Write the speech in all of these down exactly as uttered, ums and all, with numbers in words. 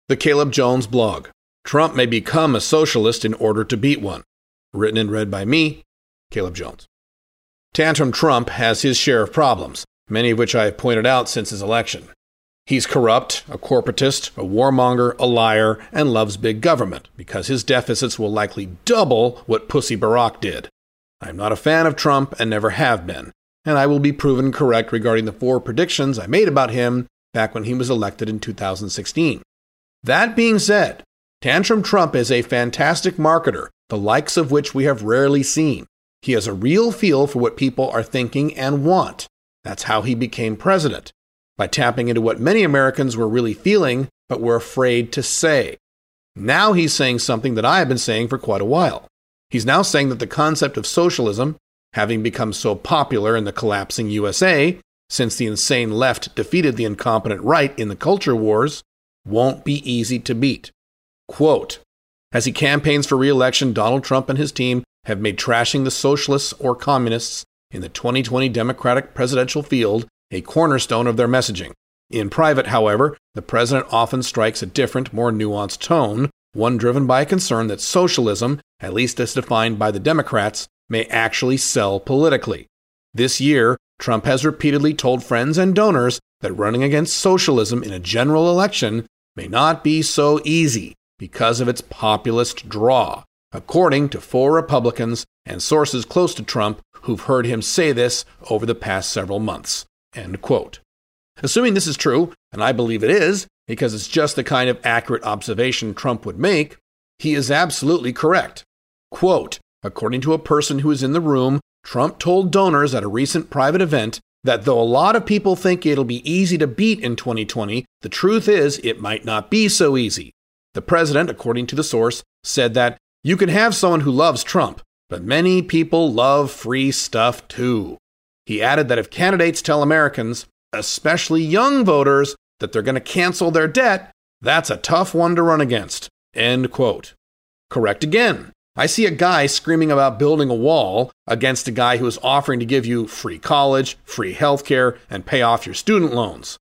The Caleb Jones Blog. Trump may become a socialist in order to beat one. Written and read by me, Caleb Jones. Tantrum Trump has his share of problems, many of which I have pointed out since his election. He's corrupt, a corporatist, a warmonger, a liar, and loves big government, because his deficits will likely double what Pussy Barack did. I'm not a fan of Trump and never have been, and I will be proven correct regarding the four predictions I made about him back when he was elected in two thousand sixteen. That being said, Tantrum Trump is a fantastic marketer, the likes of which we have rarely seen. He has a real feel for what people are thinking and want. That's how he became president, by tapping into what many Americans were really feeling but were afraid to say. Now he's saying something that I have been saying for quite a while. He's now saying that the concept of socialism, having become so popular in the collapsing U S A, since the insane left defeated the incompetent right in the culture wars, won't be easy to beat. Quote, as he campaigns for re-election, Donald Trump and his team have made trashing the socialists or communists in the twenty twenty Democratic presidential field a cornerstone of their messaging. In private, however, the president often strikes a different, more nuanced tone, one driven by a concern that socialism, at least as defined by the Democrats, may actually sell politically. This year, Trump has repeatedly told friends and donors that running against socialism in a general election may not be so easy because of its populist draw, according to four Republicans and sources close to Trump who've heard him say this over the past several months. End quote. Assuming this is true, and I believe it is, because it's just the kind of accurate observation Trump would make, he is absolutely correct. Quote, according to a person who was in the room, Trump told donors at a recent private event that though a lot of people think it'll be easy to beat in twenty twenty, the truth is it might not be so easy. The president, according to the source, said that you can have someone who loves Trump, but many people love free stuff too. He added that if candidates tell Americans, especially young voters, that they're going to cancel their debt, that's a tough one to run against. End quote. Correct again. I see a guy screaming about building a wall against a guy who is offering to give you free college, free healthcare, and pay off your student loans.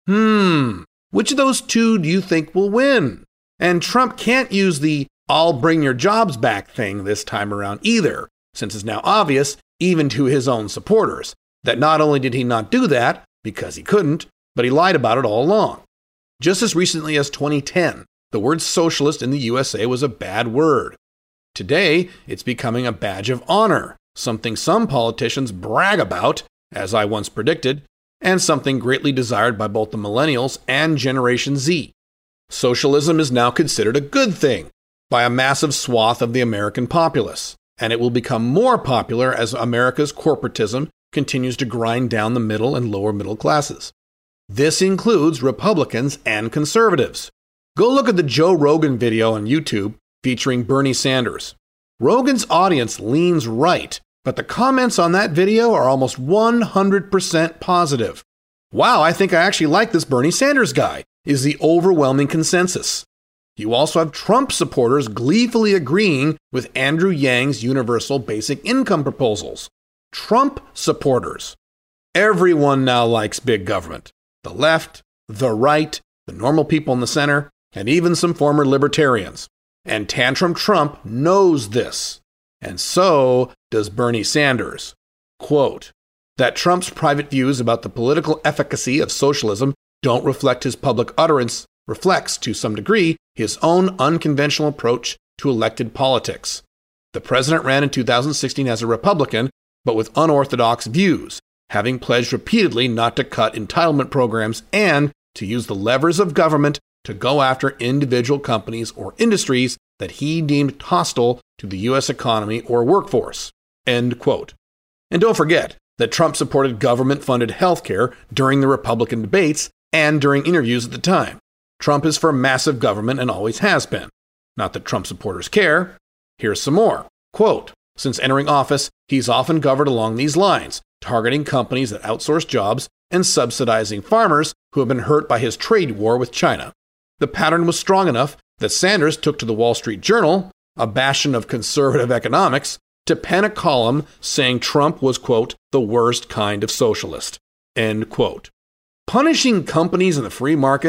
Hmm, which of those two do you think will win? And Trump can't use the I'll bring your jobs back thing this time around either, since it's now obvious, even to his own supporters, that not only did he not do that, because he couldn't, but he lied about it all along. Just as recently as twenty ten, the word socialist in the U S A was a bad word. Today, it's becoming a badge of honor, something some politicians brag about, as I once predicted, and something greatly desired by both the millennials and Generation Z. Socialism is now considered a good thing by a massive swath of the American populace, and it will become more popular as America's corporatism continues to grind down the middle and lower middle classes. This includes Republicans and conservatives. Go look at the Joe Rogan video on YouTube featuring Bernie Sanders. Rogan's audience leans right, but the comments on that video are almost one hundred percent positive. Wow, I think I actually like this Bernie Sanders guy, is the overwhelming consensus. You also have Trump supporters gleefully agreeing with Andrew Yang's universal basic income proposals. Trump supporters. Everyone now likes big government. The left, the right, the normal people in the center, and even some former libertarians. And Tantrum Trump knows this. And so does Bernie Sanders. Quote, that Trump's private views about the political efficacy of socialism don't reflect his public utterance reflects, to some degree, his own unconventional approach to elected politics. The president ran in two thousand sixteen as a Republican, but with unorthodox views, having pledged repeatedly not to cut entitlement programs and to use the levers of government to go after individual companies or industries that he deemed hostile to the U S economy or workforce. End quote. And don't forget that Trump supported government-funded health care during the Republican debates and during interviews at the time. Trump is for massive government and always has been. Not that Trump supporters care. Here's some more. Quote, since entering office, he's often governed along these lines, targeting companies that outsource jobs and subsidizing farmers who have been hurt by his trade war with China. The pattern was strong enough that Sanders took to the Wall Street Journal, a bastion of conservative economics, to pen a column saying Trump was, quote, the worst kind of socialist, end quote. Punishing companies in the free market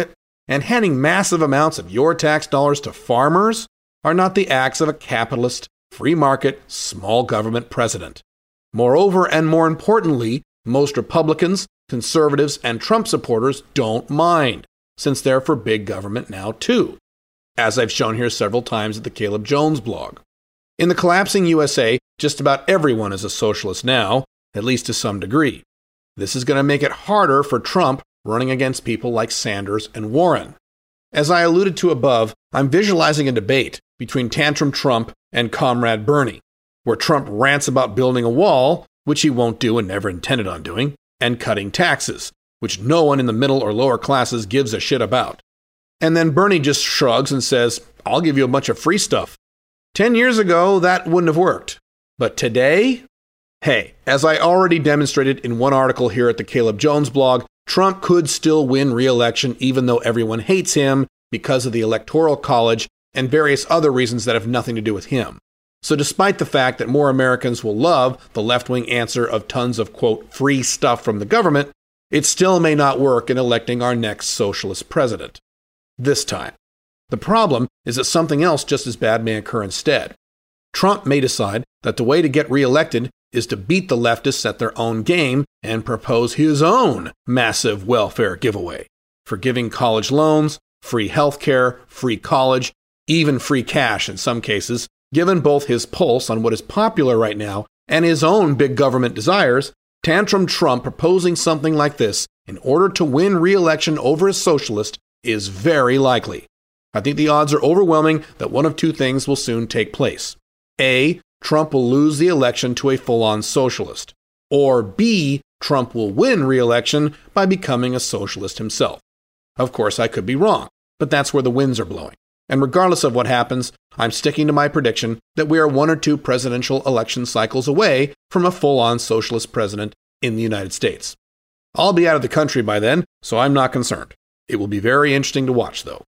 and handing massive amounts of your tax dollars to farmers are not the acts of a capitalist, free market, small government president. Moreover, and more importantly, most Republicans, conservatives, and Trump supporters don't mind, since they're for big government now too, as I've shown here several times at the Caleb Jones blog. In the collapsing U S A, just about everyone is a socialist now, at least to some degree. This is going to make it harder for Trump running against people like Sanders and Warren. As I alluded to above, I'm visualizing a debate between Tantrum Trump and Comrade Bernie, where Trump rants about building a wall, which he won't do and never intended on doing, and cutting taxes, which no one in the middle or lower classes gives a shit about. And then Bernie just shrugs and says, I'll give you a bunch of free stuff. Ten years ago, that wouldn't have worked. But today? Hey, as I already demonstrated in one article here at the Caleb Jones blog, Trump could still win re-election even though everyone hates him because of the Electoral College and various other reasons that have nothing to do with him. So despite the fact that more Americans will love the left-wing answer of tons of, quote, free stuff from the government, it still may not work in electing our next socialist president. This time. The problem is that something else just as bad may occur instead. Trump may decide that the way to get reelected is to beat the leftists at their own game and propose his own massive welfare giveaway, forgiving college loans, free health care, free college, even free cash in some cases. Given both his pulse on what is popular right now and his own big government desires, Tantrum Trump proposing something like this in order to win re-election over a socialist is very likely. I think the odds are overwhelming that one of two things will soon take place. A, Trump will lose the election to a full-on socialist. Or B, Trump will win re-election by becoming a socialist himself. Of course, I could be wrong, but that's where the winds are blowing. And regardless of what happens, I'm sticking to my prediction that we are one or two presidential election cycles away from a full-on socialist president in the United States. I'll be out of the country by then, so I'm not concerned. It will be very interesting to watch, though.